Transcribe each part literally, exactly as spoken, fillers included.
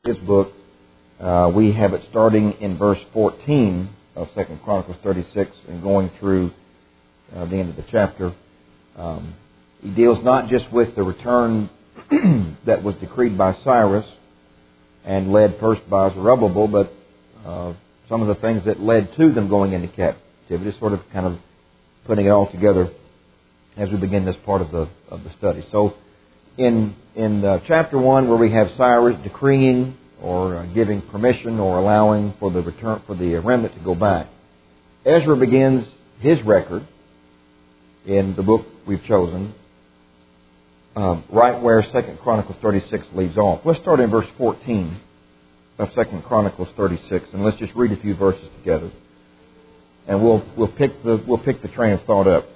his book. Uh, we have it starting in verse fourteen of Second Chronicles thirty-six and going through uh, the end of the chapter. Um, he deals not just with the return that was decreed by Cyrus and led first by Zerubbabel, but uh, some of the things that led to them going into captivity, sort of kind of putting it all together as we begin this part of the of the study. So in in uh, chapter one, where we have Cyrus decreeing or uh, giving permission or allowing for the return for the remnant to go back, Ezra begins his record in the book we've chosen, um, right where Second Chronicles thirty-six leaves off. Let's start in verse fourteen of Second Chronicles thirty-six, and let's just read a few verses together, and we'll we'll pick the we'll pick the train of thought up.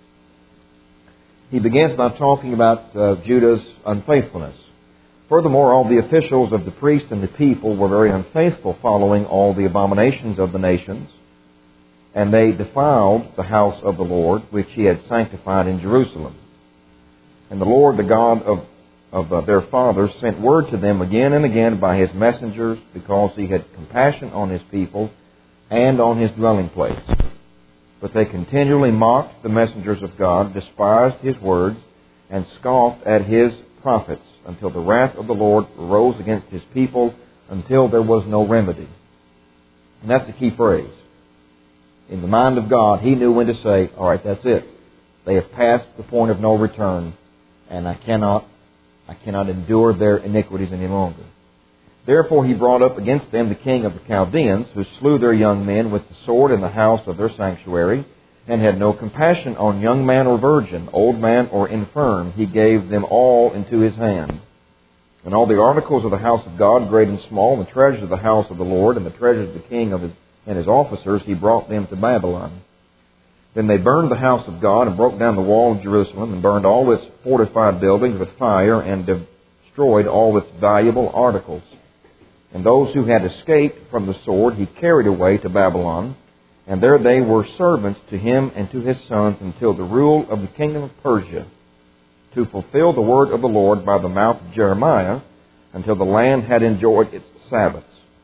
He begins by talking about uh, Judah's unfaithfulness. Furthermore, all the officials of the priests and the people were very unfaithful, following all the abominations of the nations, and they defiled the house of the Lord, which He had sanctified in Jerusalem. And the Lord, the God of, of uh, their fathers, sent word to them again and again by His messengers, because He had compassion on His people and on His dwelling place. But they continually mocked the messengers of God, despised His words, and scoffed at His prophets, until the wrath of the Lord arose against His people, until there was no remedy. And that's the key phrase. In the mind of God, He knew when to say, all right, that's it. They have passed the point of no return, and I cannot, I cannot endure their iniquities any longer. Therefore He brought up against them the king of the Chaldeans, who slew their young men with the sword in the house of their sanctuary, and had no compassion on young man or virgin, old man or infirm. He gave them all into his hand. And all the articles of the house of God, great and small, and the treasures of the house of the Lord, and the treasures of the king of his, and his officers, He brought them to Babylon. Then they burned the house of God, and broke down the wall of Jerusalem, and burned all its fortified buildings with fire, and destroyed all its valuable articles. And those who had escaped from the sword He carried away to Babylon, and there they were servants to him and to his sons until the rule of the kingdom of Persia, to fulfill the word of the Lord by the mouth of Jeremiah, until the land had enjoyed its Sabbaths.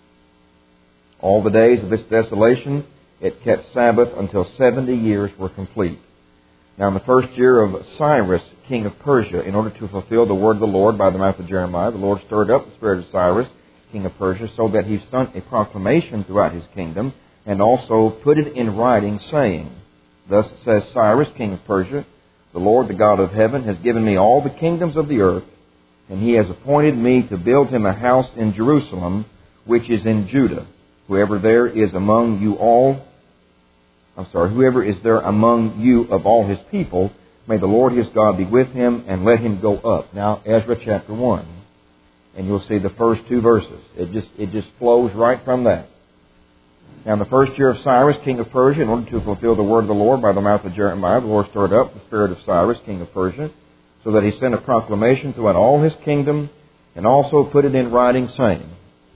All the days of this desolation it kept Sabbath until seventy years were complete. Now in the first year of Cyrus, king of Persia, in order to fulfill the word of the Lord by the mouth of Jeremiah, the Lord stirred up the spirit of Cyrus, king of Persia, so that he sent a proclamation throughout his kingdom, and also put it in writing, saying, Thus says Cyrus, king of Persia, the Lord, the God of heaven, has given me all the kingdoms of the earth, and He has appointed me to build Him a house in Jerusalem, which is in Judah. Whoever there is among you all, I'm sorry, whoever is there among you of all His people, may the Lord His God be with him, and let him go up. Now, Ezra chapter one. And you'll see the first two verses. It just it just flows right from that. Now, in the first year of Cyrus, king of Persia, in order to fulfill the word of the Lord by the mouth of Jeremiah, the Lord stirred up the spirit of Cyrus, king of Persia, so that he sent a proclamation throughout all his kingdom, and also put it in writing, saying,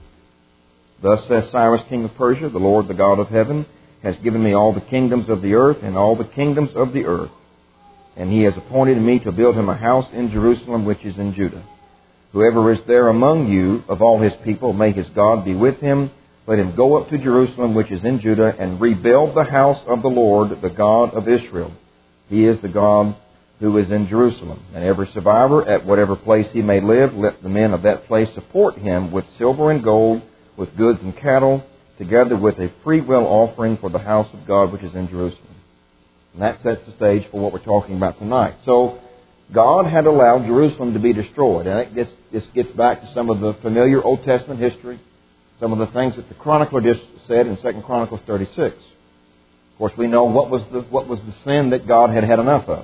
Thus says Cyrus, king of Persia, the Lord, the God of heaven, has given me all the kingdoms of the earth, and all the kingdoms of the earth. And He has appointed me to build Him a house in Jerusalem, which is in Judah. Whoever is there among you of all His people, may his God be with him. Let him go up to Jerusalem, which is in Judah, and rebuild the house of the Lord, the God of Israel. He is the God who is in Jerusalem. And every survivor, at whatever place he may live, let the men of that place support him with silver and gold, with goods and cattle, together with a free will offering for the house of God, which is in Jerusalem. And that sets the stage for what we're talking about tonight. So, God had allowed Jerusalem to be destroyed. And it gets, this gets back to some of the familiar Old Testament history, some of the things that the chronicler just said in Second Chronicles thirty-six. Of course, we know what was the what was the sin that God had had enough of.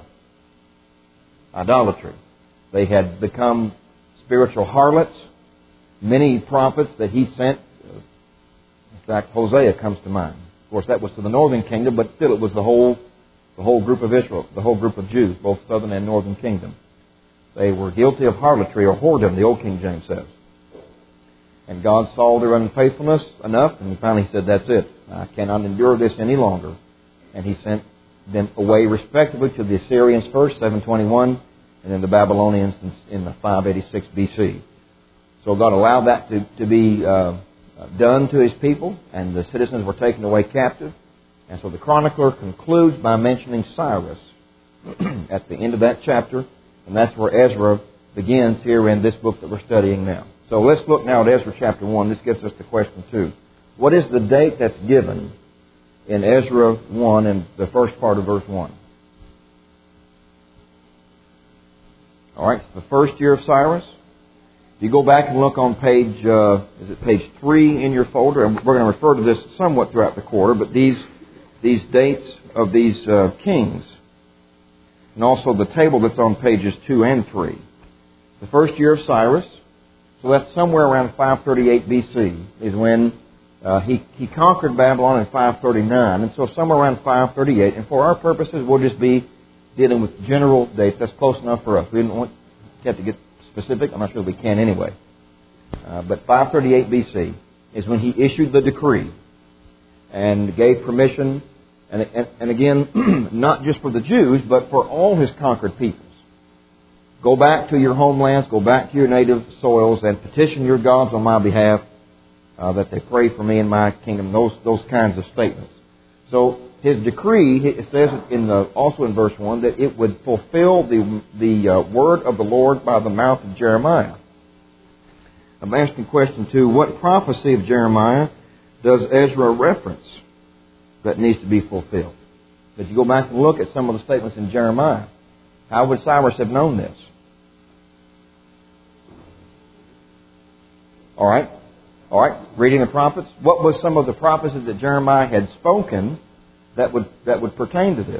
Idolatry. They had become spiritual harlots. Many prophets that He sent, in fact, Hosea comes to mind. Of course, that was to the northern kingdom, but still it was the whole The whole group of Israel, the whole group of Jews, both southern and northern kingdom. They were guilty of harlotry or whoredom, the old King James says. And God saw their unfaithfulness enough, and He finally said, that's it. I cannot endure this any longer. And He sent them away respectively to the Assyrians first, seven twenty-one, and then the Babylonians in the five eighty-six B C. So God allowed that to, to be uh, done to His people, and the citizens were taken away captive. And so the chronicler concludes by mentioning Cyrus at the end of that chapter, and that's where Ezra begins here in this book that we're studying now. So let's look now at Ezra chapter one. This gets us to question two. What is the date that's given in Ezra one and the first part of verse one? All right, it's the first year of Cyrus. If you go back and look on page, uh, is it page three in your folder? And we're going to refer to this somewhat throughout the quarter, but these these dates of these uh, kings, and also the table that's on pages two and three. The first year of Cyrus, so that's somewhere around five thirty-eight B C, is when uh, he, he conquered Babylon in five thirty-nine, and so somewhere around five thirty-eight. And for our purposes, we'll just be dealing with general dates. That's close enough for us. We didn't want to have to get specific. I'm not sure we can anyway. Uh, but five thirty-eight B C is when he issued the decree and gave permission, and, and, and again, not just for the Jews, but for all his conquered peoples. Go back to your homelands, go back to your native soils, and petition your gods on my behalf, uh, that they pray for me in my kingdom. Those those kinds of statements. So his decree, it says in the, also in verse one, that it would fulfill the the uh, word of the Lord by the mouth of Jeremiah. I'm asking question two: what prophecy of Jeremiah does Ezra reference that needs to be fulfilled? If you go back and look at some of the statements in Jeremiah, how would Cyrus have known this? All right. All right. Reading the prophets. What was some of the prophecies that Jeremiah had spoken that would that would pertain to this?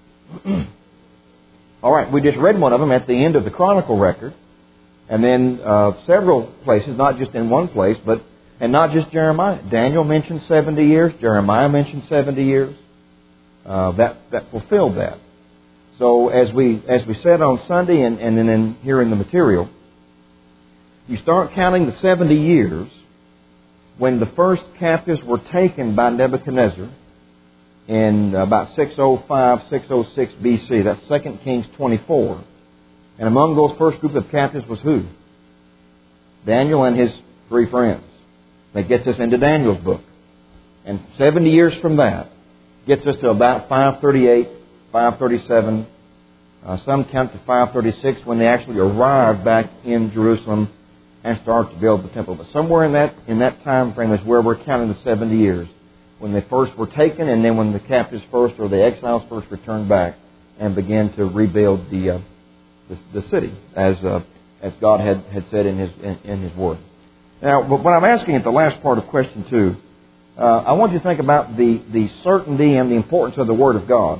All right. We just read one of them at the end of the Chronicle record. And then uh, several places, not just in one place, but and not just Jeremiah. Daniel mentioned seventy years. Jeremiah mentioned seventy years. Uh, that that fulfilled that. So as we as we said on Sunday and, and then in, here in the material, you start counting the seventy years when the first captives were taken by Nebuchadnezzar in about six oh five, six oh six B C. That's Second Kings twenty-four. And among those first group of captives was who? Daniel and his three friends. That gets us into Daniel's book. And seventy years from that gets us to about five thirty-eight, five thirty-seven. Uh, some count to five thirty-six when they actually arrived back in Jerusalem and started to build the temple. But somewhere in that in that time frame is where we're counting the seventy years. When they first were taken, and then when the captives first or the exiles first returned back and began to rebuild the uh, the, the city as uh, as God had, had said in His in, in His Word. Now, but what I'm asking at the last part of question two, uh, I want you to think about the, the certainty and the importance of the Word of God.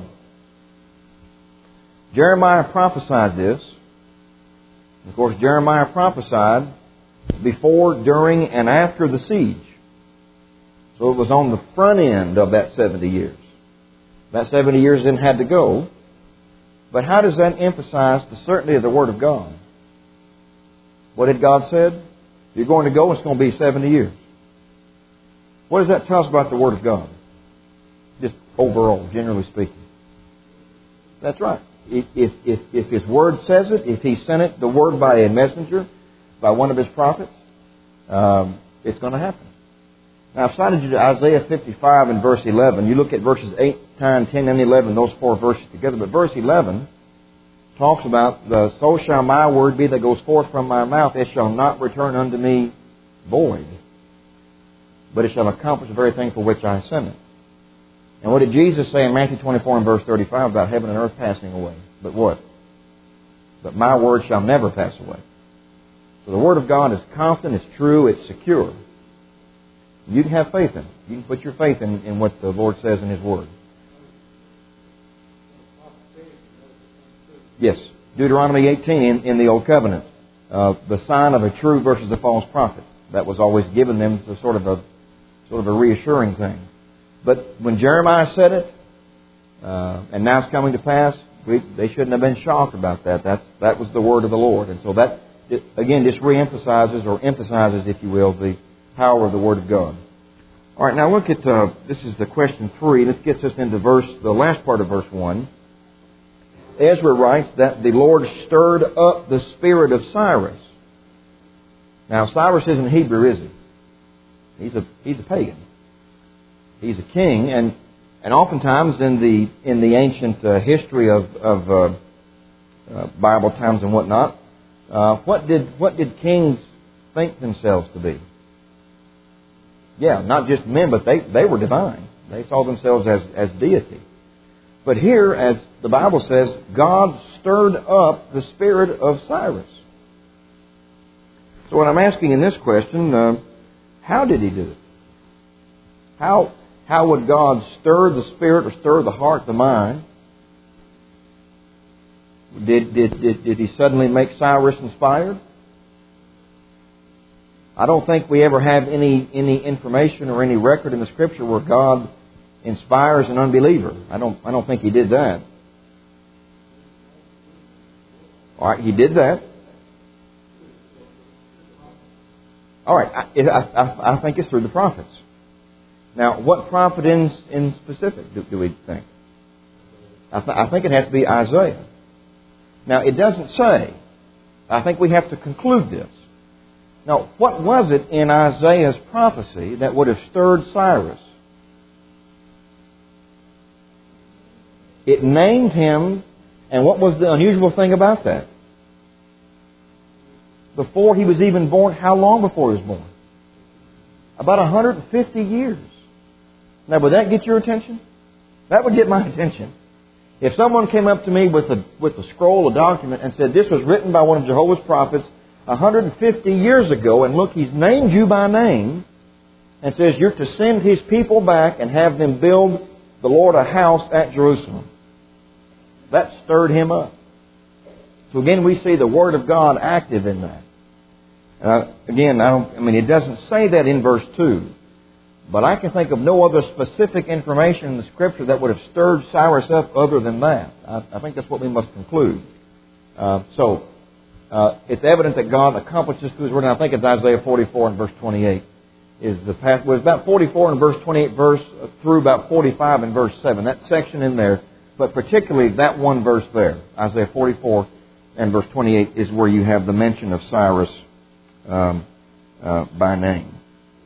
Jeremiah prophesied this. Of course, Jeremiah prophesied before, during, and after the siege. So it was on the front end of that seventy years. That seventy years then had to go. But how does that emphasize the certainty of the Word of God? What had God said? You're going to go, it's going to be seventy years. What does that tell us about the Word of God? Just overall, generally speaking. That's right. If, if, if, if His Word says it, if He sent it, the Word by a messenger, by one of His prophets, um, it's going to happen. Now, I've cited you to Isaiah fifty-five and verse eleven. You look at verses eight, nine, ten, and eleven, those four verses together. But verse eleven talks about, the, so shall my word be that goes forth from my mouth. It shall not return unto me void, but it shall accomplish the very thing for which I sent it. And what did Jesus say in Matthew twenty-four and verse thirty-five about heaven and earth passing away? But what? But my word shall never pass away. So the Word of God is constant, it's true, it's secure. You can have faith in it. You can put your faith in, in what the Lord says in His Word. Yes, Deuteronomy eighteen in, in the Old Covenant. Uh, the sign of a true versus a false prophet. That was always given them as a sort of a sort of a reassuring thing. But when Jeremiah said it, uh, and now it's coming to pass, we, they shouldn't have been shocked about that. That's that was the word of the Lord, and so that it, again just reemphasizes or emphasizes, if you will, the power of the Word of God. All right, now look at uh, this is the question three. This gets us into verse the last part of verse one. Ezra writes that the Lord stirred up the spirit of Cyrus. Now, Cyrus isn't Hebrew, is he? He's a he's a pagan. He's a king, and and oftentimes in the in the ancient uh, history of of uh, uh, Bible times and whatnot, uh, what did what did kings think themselves to be? Yeah, not just men, but they they were divine. They saw themselves as as deity. But here, as the Bible says, God stirred up the spirit of Cyrus. So what I'm asking in this question, uh, how did he do it? How how would God stir the spirit or stir the heart, the mind? Did did did, did he suddenly make Cyrus inspired? I don't think we ever have any any information or any record in the Scripture where God inspires an unbeliever. I don't I don't think he did that. All right, he did that. All right, I, I, I think it's through the prophets. Now, what prophet in, in specific do, do we think? I, th- I think it has to be Isaiah. Now, it doesn't say. I think we have to conclude this. Now, what was it in Isaiah's prophecy that would have stirred Cyrus? It named him, and what was the unusual thing about that? Before he was even born, how long before he was born? About one hundred fifty years. Now, would that get your attention? That would get my attention. If someone came up to me with a with a scroll, a document, and said, this was written by one of Jehovah's prophets one hundred fifty years ago, and look, he's named you by name, and says you're to send his people back and have them build the Lord a house at Jerusalem. That stirred him up. So again, we see the Word of God active in that. Uh, again, I don't. I mean, it doesn't say that in verse two, but I can think of no other specific information in the Scripture that would have stirred Cyrus up other than that. I, I think that's what we must conclude. Uh, so, uh, it's evident that God accomplishes through His Word, and I think it's Isaiah forty-four and verse twenty-eight is the path. Well, it's about forty-four and verse twenty-eight verse through about forty-five and verse seven. That section in there, but particularly that one verse there, Isaiah forty-four and verse twenty-eight, is where you have the mention of Cyrus um, uh, by name.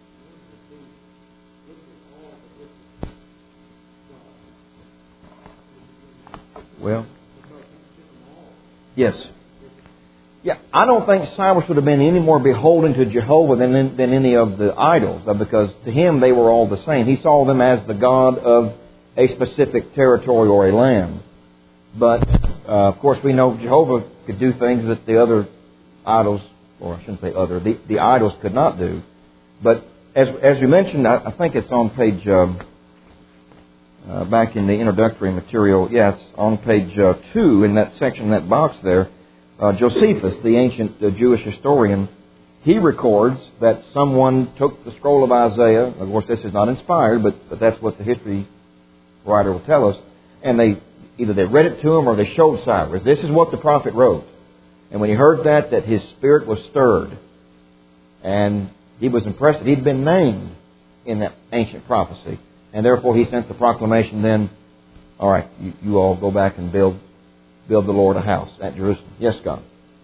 Well, yes. Yeah, I don't think Cyrus would have been any more beholden to Jehovah than, than any of the idols, because to him they were all the same. He saw them as the God of a specific territory or a land. But, uh, of course, we know Jehovah could do things that the other idols, or I shouldn't say other, the, the idols could not do. But as as you mentioned, I, I think it's on page, um, uh, back in the introductory material, yeah, it's on page uh, two in that section, in that box there, uh, Josephus, the ancient uh, Jewish historian, he records that someone took the scroll of Isaiah. Of course, this is not inspired, but, but that's what the history writer will tell us. And they either they read it to him or they showed Cyrus. This is what the prophet wrote. And when he heard that, that his spirit was stirred. And he was impressed that he'd been named in that ancient prophecy. And therefore he sent the proclamation then, all right, you, you all go back and build build the Lord a house at Jerusalem. Yes, God.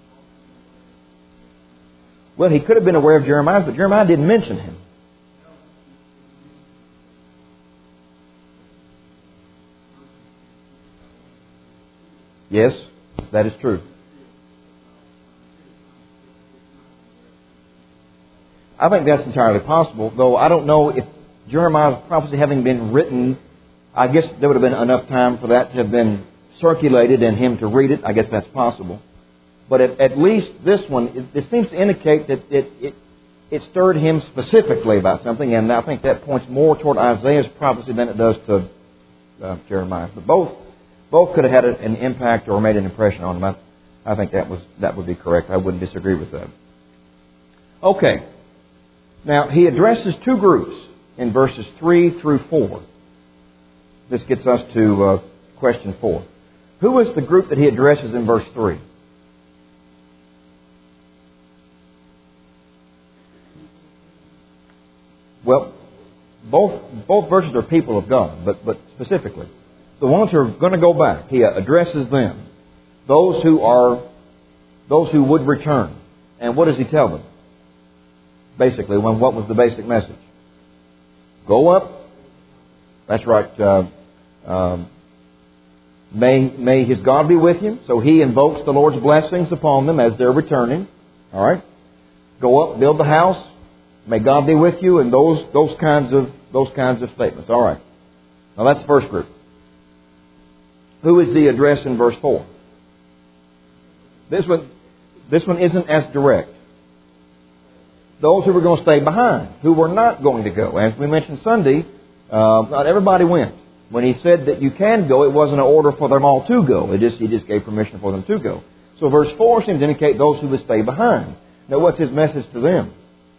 Well, he could have been aware of Jeremiah, but Jeremiah didn't mention him. Yes, that is true. I think that's entirely possible, though I don't know if Jeremiah's prophecy having been written, I guess there would have been enough time for that to have been circulated and him to read it. I guess that's possible. But at, at least this one, it, it seems to indicate that it, it, it stirred him specifically about something, and I think that points more toward Isaiah's prophecy than it does to uh, Jeremiah. But both both could have had an impact or made an impression on him. I, I think that was that would be correct. I wouldn't disagree with that. Okay. Now, he addresses two groups in verses three through four. This gets us to uh, question four. Who is the group that he addresses in verse three? Well, both both verses are people of God, but but specifically, the ones who are going to go back, he addresses them. Those who are, those who would return. And what does he tell them? basically, when what was the basic message? Go up. That's right. Uh, um, may, may His God be with you. So he invokes the Lord's blessings upon them as they're returning. All right. Go up, build the house. May God be with you, and those those kinds of those kinds of statements. All right. Now that's the first group. Who is the address in verse four? This one, this one isn't as direct. Those who were going to stay behind, who were not going to go. As we mentioned Sunday, uh, not everybody went. When He said that you can go, it wasn't an order for them all to go. It just He just gave permission for them to go. So verse four seems to indicate those who would stay behind. Now, what's His message to them?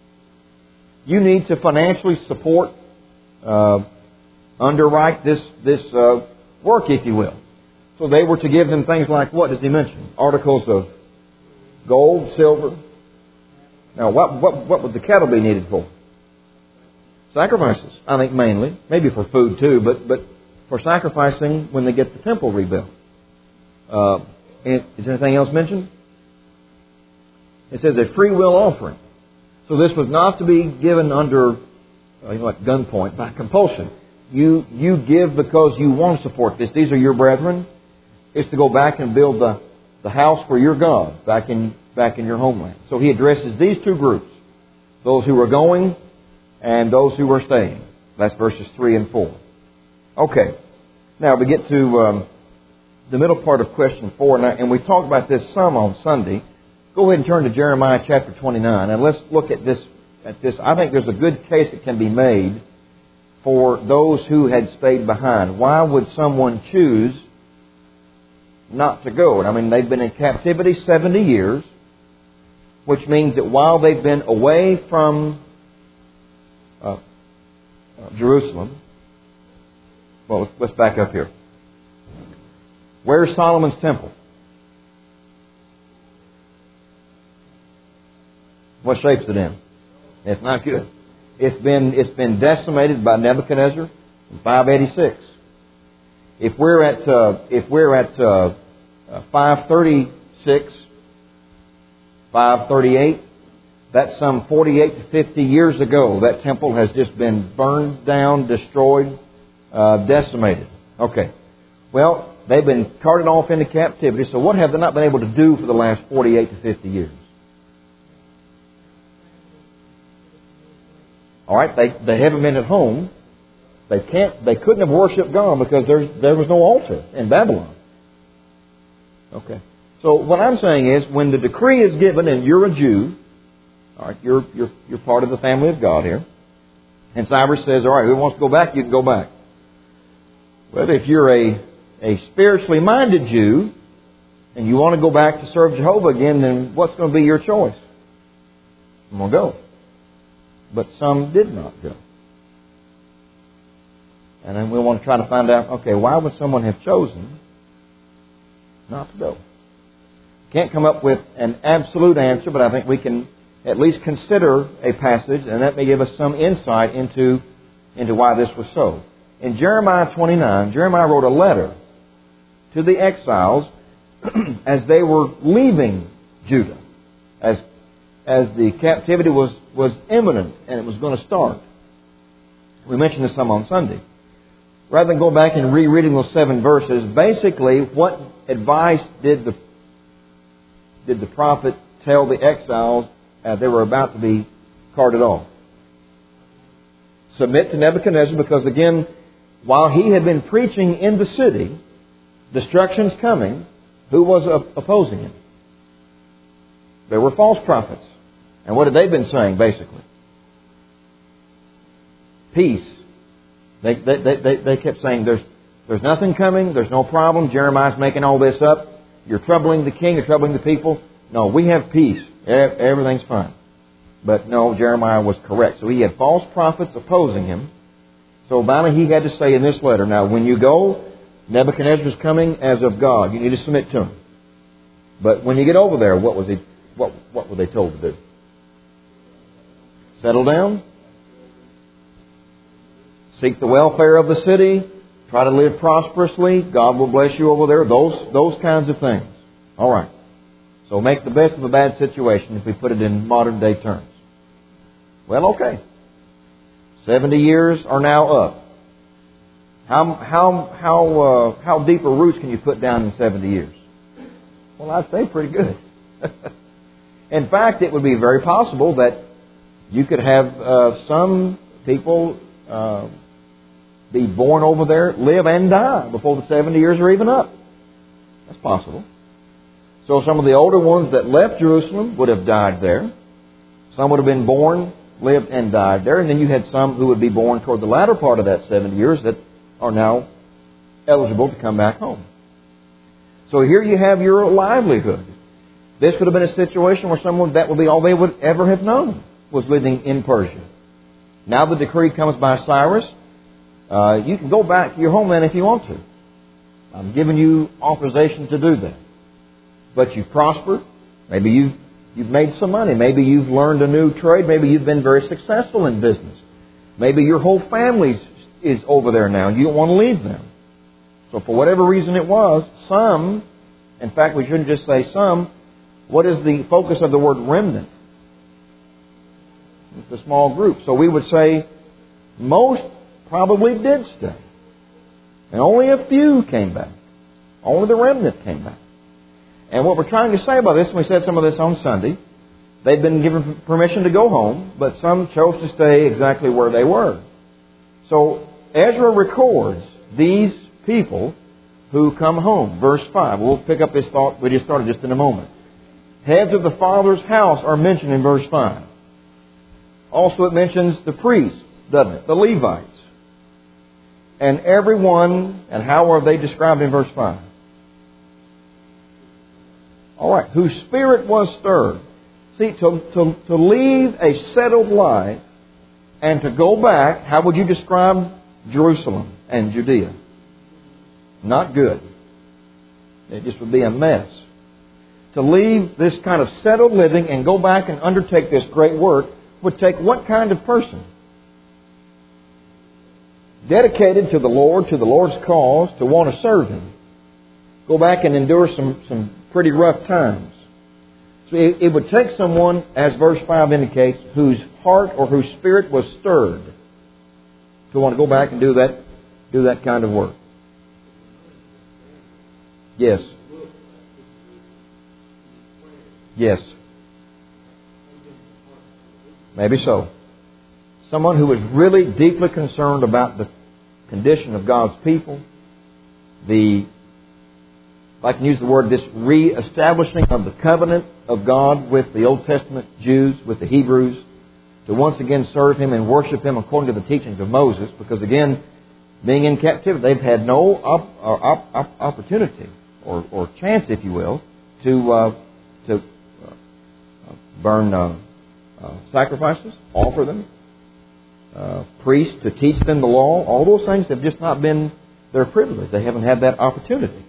You need to financially support, uh, underwrite this this uh, work, if you will. So they were to give them things like, what does He mention? Articles of gold, silver. Now, what what what would the cattle be needed for? Sacrifices, I think mainly. Maybe for food too, but but for sacrificing when they get the temple rebuilt. Uh, is anything else mentioned? It says a free will offering. So this was not to be given under, uh, you know, at gunpoint, by compulsion. You you give because you want to support this. These are your brethren. It's to go back and build the, the house for your God back in back in your homeland. So He addresses these two groups. Those who are going and those who are staying. That's verses three and four. Okay. Now we get to um, the middle part of question four. And, I, and we talked about this some on Sunday. Go ahead and turn to Jeremiah chapter twenty-nine. And let's look at this. At this. I think there's a good case that can be made for those who had stayed behind. Why would someone choose not to go? I mean, they've been in captivity seventy years, which means that while they've been away from uh, uh, Jerusalem, well, let's back up here. Where's Solomon's temple? What shape's it in? It's not good. It's been it's been decimated by Nebuchadnezzar in five eighty-six. If we're at uh, if we're at uh, uh, five thirty-six, five thirty-eight, that's some forty-eight to fifty years ago. That temple has just been burned down, destroyed, uh, decimated. Okay. Well, they've been carted off into captivity. So what have they not been able to do for the last forty-eight to fifty years? All right, they they haven't been at home. They can't. They couldn't have worshipped God because there's there was no altar in Babylon. Okay. So what I'm saying is, when the decree is given, and you're a Jew, all right, you're you're you're part of the family of God here, and Cyrus says, all right, who wants to go back? You can go back. Well, if you're a a spiritually minded Jew, and you want to go back to serve Jehovah again, then what's going to be your choice? I'm going to go. But some did not go. And then we want to try to find out, okay, why would someone have chosen not to go? Can't come up with an absolute answer, but I think we can at least consider a passage, and that may give us some insight into, into why this was so. In Jeremiah twenty-nine, Jeremiah wrote a letter to the exiles as they were leaving Judah, as as the captivity was, was imminent and it was going to start. We mentioned this some on Sunday. Rather than go back and rereading those seven verses, basically, what advice did the did the prophet tell the exiles as they were about to be carted off? Submit to Nebuchadnezzar, because again, while he had been preaching in the city, destruction's coming, who was opposing him? There were false prophets. And what had they been saying, basically? Peace. They, they, they, they kept saying, there's, there's nothing coming, there's no problem, Jeremiah's making all this up, you're troubling the king, you're troubling the people. No, we have peace, everything's fine. But no, Jeremiah was correct. So he had false prophets opposing him. So finally he had to say in this letter, now when you go, Nebuchadnezzar's coming as of God. You need to submit to him. But when you get over there, what was he, what, what were they told to do? Settle down. Seek the welfare of the city. Try to live prosperously. God will bless you over there. Those, those kinds of things. All right. So make the best of a bad situation if we put it in modern day terms. Well, okay. Seventy years are now up. How how how uh, how deep a roots can you put down in seventy years? Well, I'd say pretty good. In fact, it would be very possible that you could have uh, some people uh, be born over there, live and die before the seventy years are even up. That's possible. So some of the older ones that left Jerusalem would have died there. Some would have been born, lived, and died there. And then you had some who would be born toward the latter part of that seventy years that are now eligible to come back home. So here you have your livelihood. This would have been a situation where someone, that would be all they would ever have known, was living in Persia. Now the decree comes by Cyrus. Uh, you can go back to your homeland if you want to. I'm giving you authorization to do that. But you've prospered. Maybe you've, you've made some money. Maybe you've learned a new trade. Maybe you've been very successful in business. Maybe your whole family is over there now and you don't want to leave them. So for whatever reason it was, some, in fact we shouldn't just say some, what is the focus of the word remnant? It's a small group. So we would say most probably did stay. And only a few came back. Only the remnant came back. And what we're trying to say about this, and we said some of this on Sunday, they've been given permission to go home, but some chose to stay exactly where they were. So Ezra records these people who come home. Verse five. We'll pick up this thought we just started just in a moment. Heads of the father's house are mentioned in verse five. Also it mentions the priests, doesn't it? The Levites. And everyone, and how are they described in verse five? All right, whose spirit was stirred. See, to, to, to leave a settled life and to go back, how would you describe Jerusalem and Judea? Not good. It just would be a mess. To leave this kind of settled living and go back and undertake this great work would take what kind of person? Dedicated to the Lord, to the Lord's cause, to want to serve Him. Go back and endure some, some pretty rough times. So it, it would take someone, as verse five indicates, whose heart or whose spirit was stirred to want to go back and do that, do that kind of work. Yes. Yes. Maybe so. Someone who was really deeply concerned about the condition of God's people, the, if I can use the word, this re-establishing of the covenant of God with the Old Testament Jews, with the Hebrews, to once again serve Him and worship Him according to the teachings of Moses, because again, being in captivity, they've had no op, op, op, opportunity or, or chance, if you will, to uh, to uh, burn uh, uh, sacrifices, offer them, uh, priests to teach them the law. All those things have just not been their privilege. They haven't had that opportunity.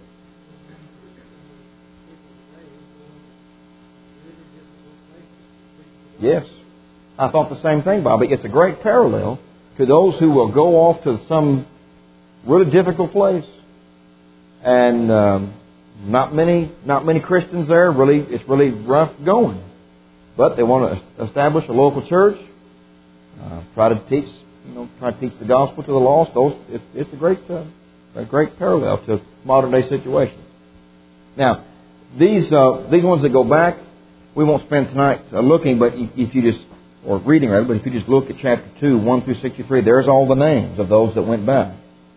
Yes, I thought the same thing, Bobby. It's a great parallel to those who will go off to some really difficult place, and um, not many, not many Christians there. Really, it's really rough going, but they want to establish a local church, uh, try to teach, you know, try to teach the gospel to the lost. Those, it's, it's a great, uh, a great parallel to modern day situations. Now, these uh, these ones that go back, we won't spend tonight uh, looking, but if you just or reading rather, but if you just look at chapter two, one through sixty-three, there's all the names of those that went back.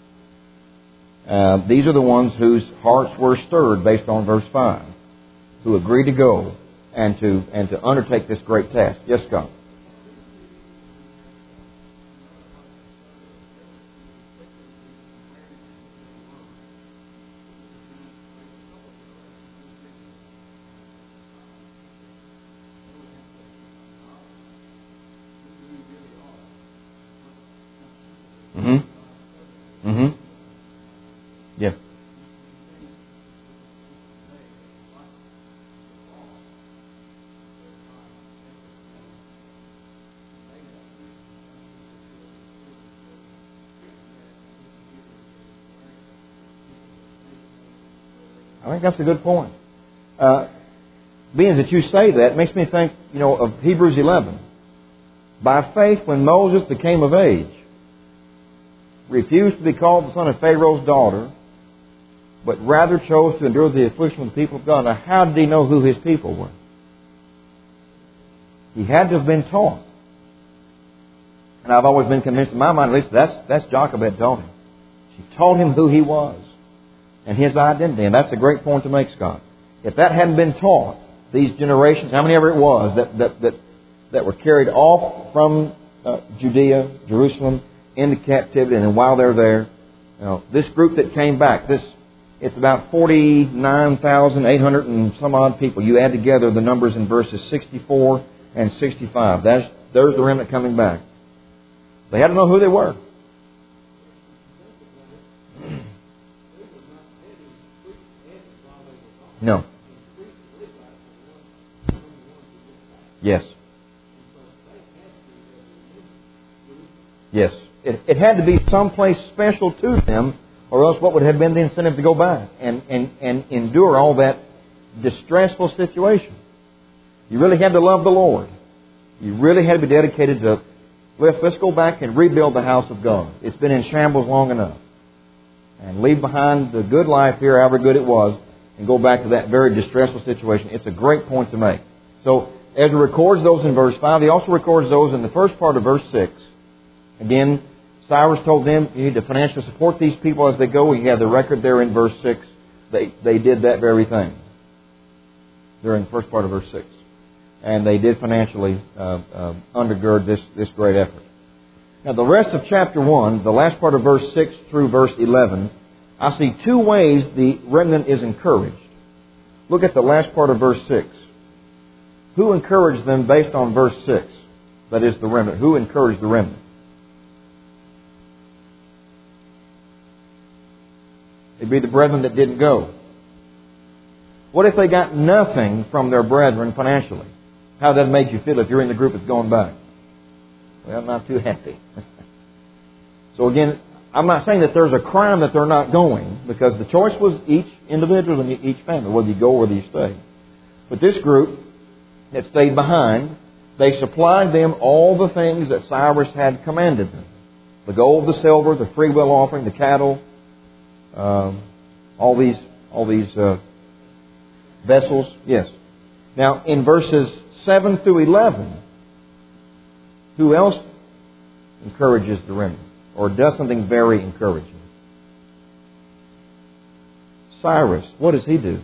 Uh, these are the ones whose hearts were stirred based on verse five, who agreed to go and to and to undertake this great task. Yes, God. Mm-hmm. Mm-hmm. Yeah. I think that's a good point. Uh, being that you say that, makes me think, you know, of Hebrews eleven. by faith, when Moses became of age, refused to be called the son of Pharaoh's daughter, but rather chose to endure the affliction of the people of God. Now, how did he know who his people were? He had to have been taught. And I've always been convinced in my mind, at least that's, that's Jochebed taught him. She taught him who he was and his identity. And that's a great point to make, Scott. If that hadn't been taught, these generations, how many ever it was, that, that, that, that were carried off from uh, Judea, Jerusalem, into captivity, and while they're there, you know, this group that came back, this it's about forty-nine thousand eight hundred and some odd people. You add together the numbers in verses sixty-four and sixty-five. That's, there's the remnant coming back. They had to know who they were. No. Yes. Yes. It, it had to be someplace special to them, or else what would have been the incentive to go back and, and, and endure all that distressful situation? You really had to love the Lord. You really had to be dedicated to, let's, let's go back and rebuild the house of God. It's been in shambles long enough. And leave behind the good life here, however good it was, and go back to that very distressful situation. It's a great point to make. So, Ezra records those in verse five. He also records those in the first part of verse six. Again, Cyrus told them, you need to financially support these people as they go. You have the record there in verse six. They, they did that very thing during the first part of verse six. And they did financially uh, uh, undergird this, this great effort. Now, the rest of chapter one, the last part of verse six through verse eleven, I see two ways the remnant is encouraged. Look at the last part of verse six. Who encouraged them based on verse six? That is the remnant. Who encouraged the remnant? It'd be the brethren that didn't go. What if they got nothing from their brethren financially? How that made you feel if you're in the group that's going back? Well, not too happy. So again, I'm not saying that there's a crime that they're not going, because the choice was each individual and each family, whether you go or whether you stay. But this group that stayed behind, they supplied them all the things that Cyrus had commanded them. The gold, the silver, the freewill offering, the cattle, um, all these all these uh, vessels. Yes. Now, in verses seven through eleven, who else encourages the remnant? Or does something very encouraging? Cyrus, what does he do?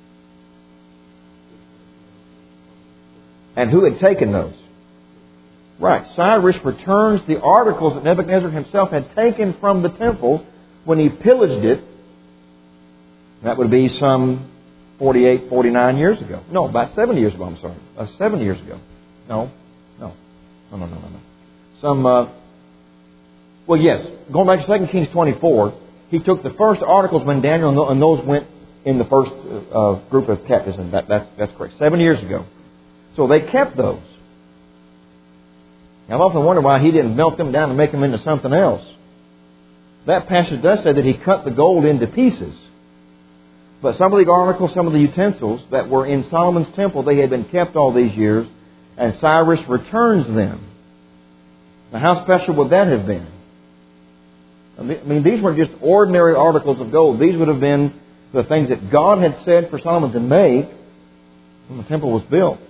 And who had taken those? Right, Cyrus returns the articles that Nebuchadnezzar himself had taken from the temple when he pillaged it. That would be some forty-eight, forty-nine years ago. No, about seventy years ago, I'm sorry. Uh, seven years ago. No, no, no, no, no, no. Some... Uh, Well, yes. Going back to Second Kings twenty-four, he took the first articles when Daniel and those went in the first uh, group of captives, and that, that's, that's correct. Seven years ago. So they kept those. Now, I've often wondered why he didn't melt them down and make them into something else. That passage does say that he cut the gold into pieces. But some of the articles, some of the utensils that were in Solomon's temple, they had been kept all these years, and Cyrus returns them. Now, how special would that have been? I mean, these weren't just ordinary articles of gold. These would have been the things that God had said for Solomon to make when the temple was built.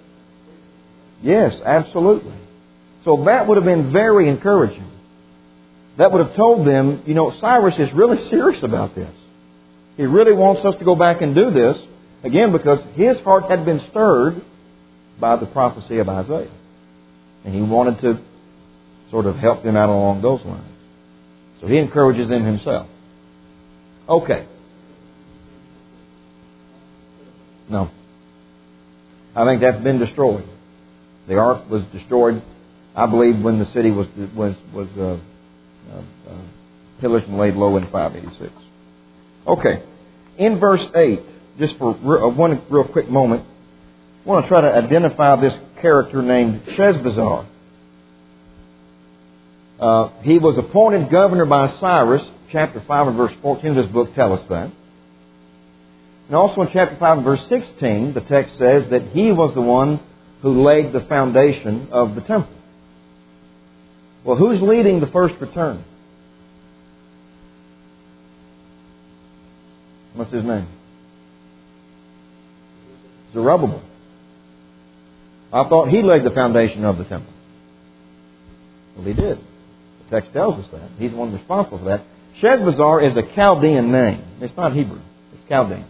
Yes, absolutely. So that would have been very encouraging. That would have told them, you know, Cyrus is really serious about this. He really wants us to go back and do this, again, because his heart had been stirred by the prophecy of Isaiah. And he wanted to sort of help them out along those lines. So he encourages them himself. Okay. No. I think that's been destroyed. The ark was destroyed, I believe, when the city was was was uh, uh, uh, pillaged and laid low in five eighty-six. Okay. In verse eight, just for re- one real quick moment, I want to try to identify this character named Sheshbazzar. Uh, he was appointed governor by Cyrus. Chapter five and verse fourteen of this book tell us that. And also in chapter five and verse sixteen, the text says that he was the one who laid the foundation of the temple. Well, who's leading the first return? What's his name? Zerubbabel. I thought he laid the foundation of the temple. Well, he did. The text tells us that. He's the one responsible for that. Sheshbazzar is a Chaldean name. It's not Hebrew. It's Chaldean.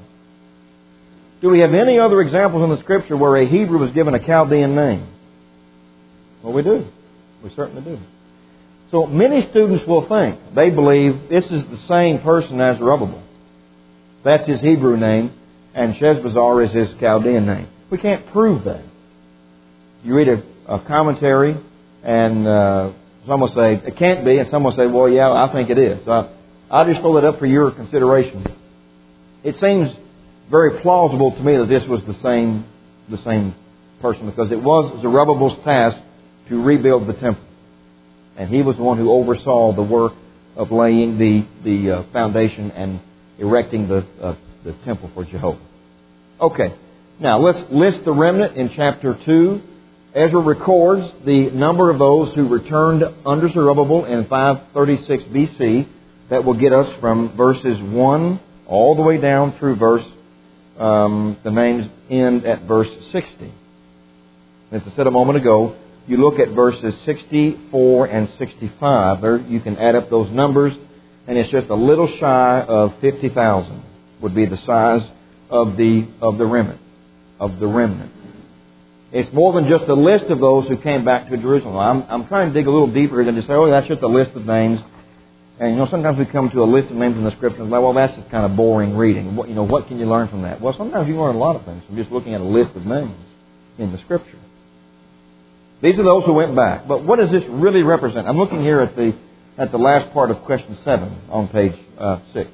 Do we have any other examples in the Scripture where a Hebrew was given a Chaldean name? Well, we do. We certainly do. So many students will think, they believe this is the same person as Zerubbabel. That's his Hebrew name, and Sheshbazzar is his Chaldean name. We can't prove that. You read a, a commentary, and uh, some will say, it can't be, and some will say, well, yeah, I think it is. So I, I'll just throw that up for your consideration. It seems very plausible to me that this was the same, the same person, because it was Zerubbabel's task to rebuild the temple. And he was the one who oversaw the work of laying the, the uh, foundation and erecting the, uh, the temple for Jehovah. Okay, now let's list the remnant in chapter two. Ezra records the number of those who returned under Zerubbabel in five thirty-six B C. That will get us from verses one all the way down through verse, um, the names end at verse sixty. As I said a moment ago, you look at verses sixty-four and sixty-five. There you can add up those numbers, and it's just a little shy of fifty thousand would be the size of the of the remnant of the remnant. It's more than just a list of those who came back to Jerusalem. I'm, I'm trying to dig a little deeper than just say, oh, that's just a list of names. And, you know, sometimes we come to a list of names in the Scripture and like, well, that's just kind of boring reading. What, you know, what can you learn from that? Well, sometimes you learn a lot of things from just looking at a list of names in the Scripture. These are those who went back. But what does this really represent? I'm looking here at the at the last part of question seven on page uh, six.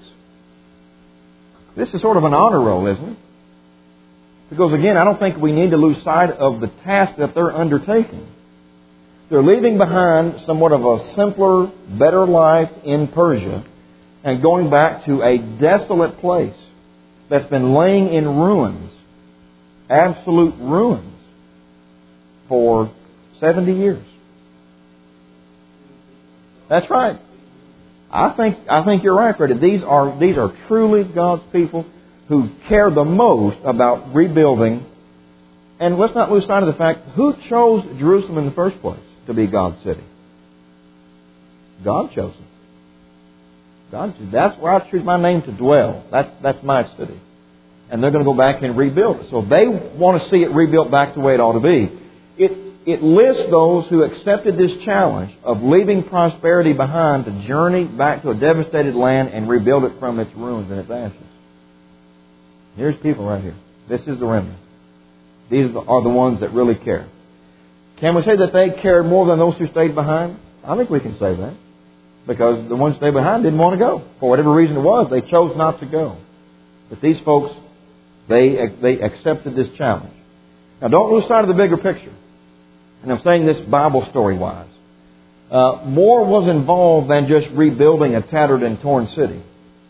This is sort of an honor roll, isn't it? Because, again, I don't think we need to lose sight of the task that they're undertaking. They're leaving behind somewhat of a simpler, better life in Persia and going back to a desolate place that's been laying in ruins, absolute ruins, for seventy years. That's right. I think I think you're right, Freddie. These are these are truly God's people who care the most about rebuilding. And let's not lose sight of the fact, who chose Jerusalem in the first place to be God's city? God chose it. God chose. That's where I choose my name to dwell. That's that's my city. And they're going to go back and rebuild it. So they want to see it rebuilt back the way it ought to be. It it lists those who accepted this challenge of leaving prosperity behind to journey back to a devastated land and rebuild it from its ruins and its ashes. Here's people right here. This is the remnant. These are the ones that really care. Can we say that they cared more than those who stayed behind? I think we can say that. Because the ones who stayed behind didn't want to go. For whatever reason it was, they chose not to go. But these folks, they, they accepted this challenge. Now don't lose sight of the bigger picture. And I'm saying this Bible story-wise. Uh, more was involved than just rebuilding a tattered and torn city.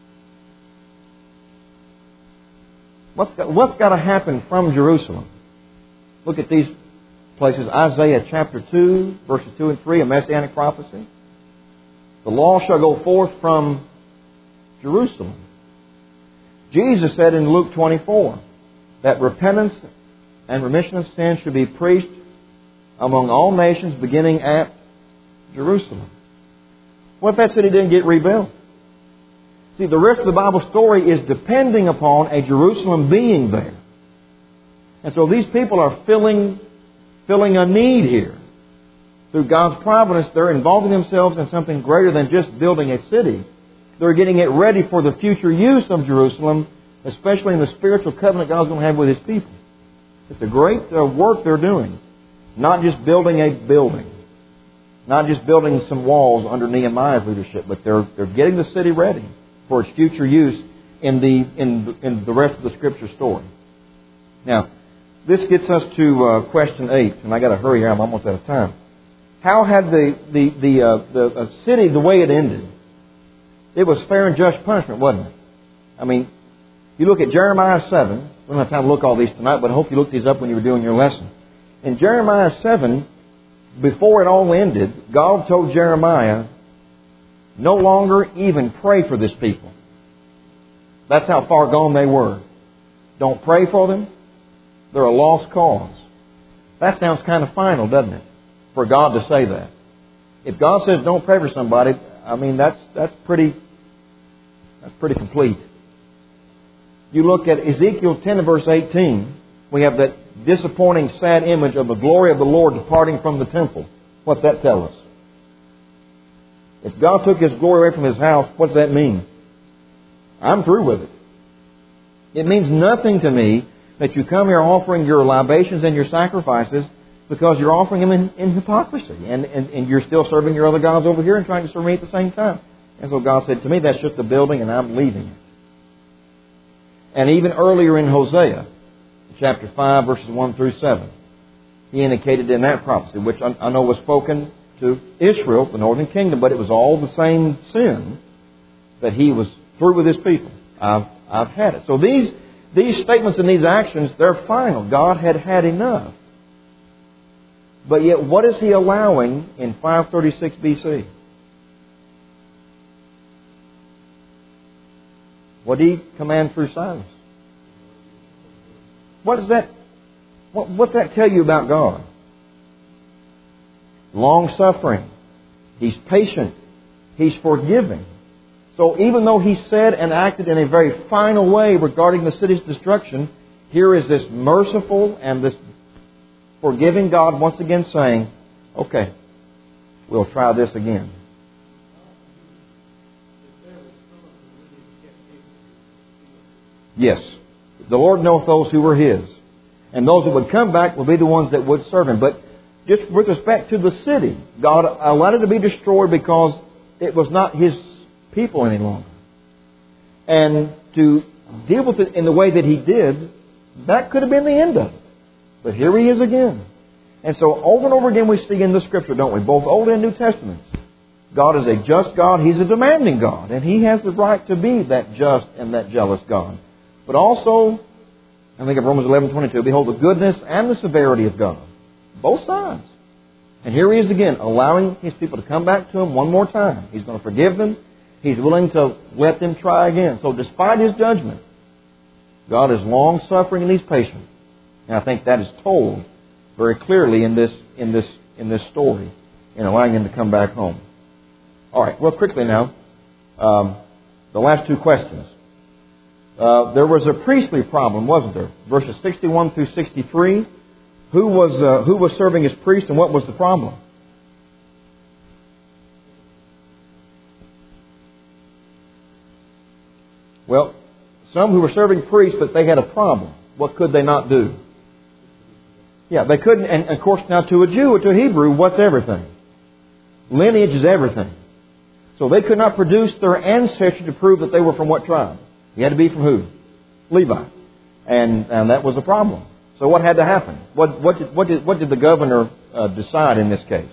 What's got, what's got to happen from Jerusalem? Look at these places. Isaiah chapter two, verses two and three, a messianic prophecy. The law shall go forth from Jerusalem. Jesus said in Luke twenty-four that repentance and remission of sin should be preached among all nations, beginning at Jerusalem. What if that city didn't get rebuilt? See, the rest of the Bible story is depending upon a Jerusalem being there. And so these people are filling, filling a need here. Through God's providence, they're involving themselves in something greater than just building a city. They're getting it ready for the future use of Jerusalem, especially in the spiritual covenant God's going to have with His people. It's a great uh, work they're doing. Not just building a building. Not just building some walls under Nehemiah's leadership, but they're, they're getting the city ready for its future use in the in, in the rest of the Scripture story. Now, this gets us to uh, question eight, and I got to hurry here. I'm almost out of time. How had the the the uh, the uh, city the way it ended? It was fair and just punishment, wasn't it? I mean, you look at Jeremiah seven. We don't have time to look all these tonight, but I hope you looked these up when you were doing your lesson. In Jeremiah seven, before it all ended, God told Jeremiah, no longer even pray for this people. That's how far gone they were. Don't pray for them. They're a lost cause. That sounds kind of final, doesn't it? For God to say that. If God says don't pray for somebody, I mean, that's that's pretty that's pretty complete. You look at Ezekiel ten and verse eighteen, we have that disappointing, sad image of the glory of the Lord departing from the temple. What's that tell us? If God took His glory away from His house, what does that mean? I'm through with it. It means nothing to me that you come here offering your libations and your sacrifices because you're offering them in, in hypocrisy. And, and, and you're still serving your other gods over here and trying to serve me at the same time. And so God said to me, that's just a building and I'm leaving it. And even earlier in Hosea, chapter five, verses one through seven, He indicated in that prophecy, which I, I know was spoken to Israel, the northern kingdom, but it was all the same sin, that He was through with His people. I've, I've had it. So these, these statements and these actions, they're final. God had had enough. But yet, what is He allowing in five thirty-six B C? What did He command through Cyrus? What does that, what, what's that tell you about God? Long-suffering. He's patient. He's forgiving. So even though He said and acted in a very final way regarding the city's destruction, here is this merciful and this forgiving God once again saying, okay, we'll try this again. Yes. The Lord knoweth those who were His. And those that would come back will be the ones that would serve Him. But just with respect to the city, God allowed it to be destroyed because it was not His people any longer. And to deal with it in the way that He did, that could have been the end of it. But here He is again. And so over and over again we see in the Scripture, don't we? Both Old and New Testaments. God is a just God. He's a demanding God. And He has the right to be that just and that jealous God. But also, I think of Romans eleven twenty-two, behold the goodness and the severity of God. Both sides. And here He is again, allowing His people to come back to Him one more time. He's going to forgive them. He's willing to let them try again. So despite His judgment, God is long-suffering and He's patient. And I think that is told very clearly in this in this in this story, in allowing them to come back home. All right, well, quickly now, um, the last two questions. Uh, there was a priestly problem, wasn't there? Verses sixty-one through sixty-three. Who was uh, who was serving as priest, and what was the problem? Well, some who were serving priests, but they had a problem. What could they not do? Yeah, they couldn't. And of course, now to a Jew or to a Hebrew, what's everything? Lineage is everything. So they could not produce their ancestry to prove that they were from what tribe? You had to be from who? Levi. And, and that was a problem. So what had to happen? What, what, did, what, did, what did the governor uh, decide in this case?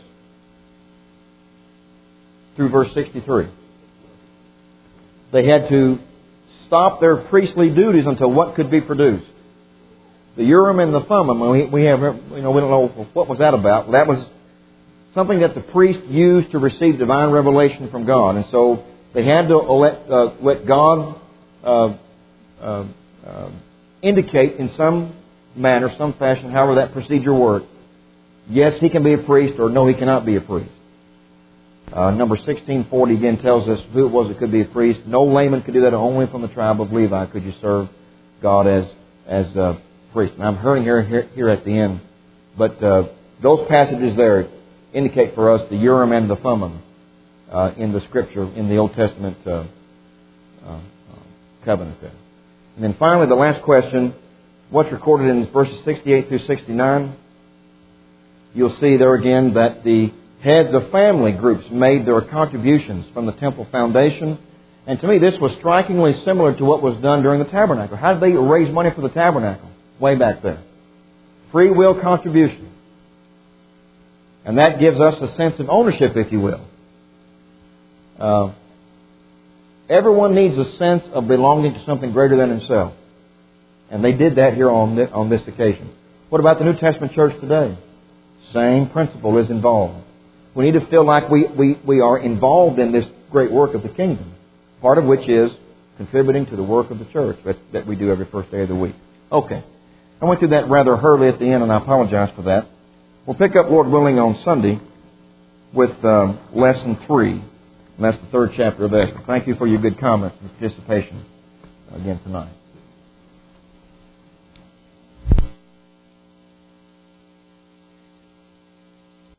Through verse sixty-three. They had to stop their priestly duties until what could be produced? The Urim and the Thummim. We, we have, you know, we don't know what was that about. That was something that the priest used to receive divine revelation from God. And so they had to let, uh, let God uh, uh, uh, indicate in some manner, some fashion, however that procedure worked, yes, he can be a priest, or no, he cannot be a priest. Uh, number sixteen forty again tells us who it was that could be a priest. No layman could do that. Only from the tribe of Levi could you serve God as as a priest. And I'm hurrying here, here, here at the end. But uh, those passages there indicate for us the Urim and the Thummim uh, in the Scripture, in the Old Testament uh, uh, covenant there. And then finally, the last question, what's recorded in verses sixty-eight through sixty-nine? You'll see there again that the heads of family groups made their contributions from the temple foundation. And to me, this was strikingly similar to what was done during the tabernacle. How did they raise money for the tabernacle? Way back there. Free will contribution. And that gives us a sense of ownership, if you will. Uh, everyone needs a sense of belonging to something greater than himself. And they did that here on this, on this occasion. What about the New Testament church today? Same principle is involved. We need to feel like we, we, we are involved in this great work of the kingdom, part of which is contributing to the work of the church that, that we do every first day of the week. Okay. I went through that rather hurriedly at the end, and I apologize for that. We'll pick up, Lord willing, on Sunday with um, Lesson three. And that's the third chapter of Ezra. Thank you for your good comments and participation again tonight.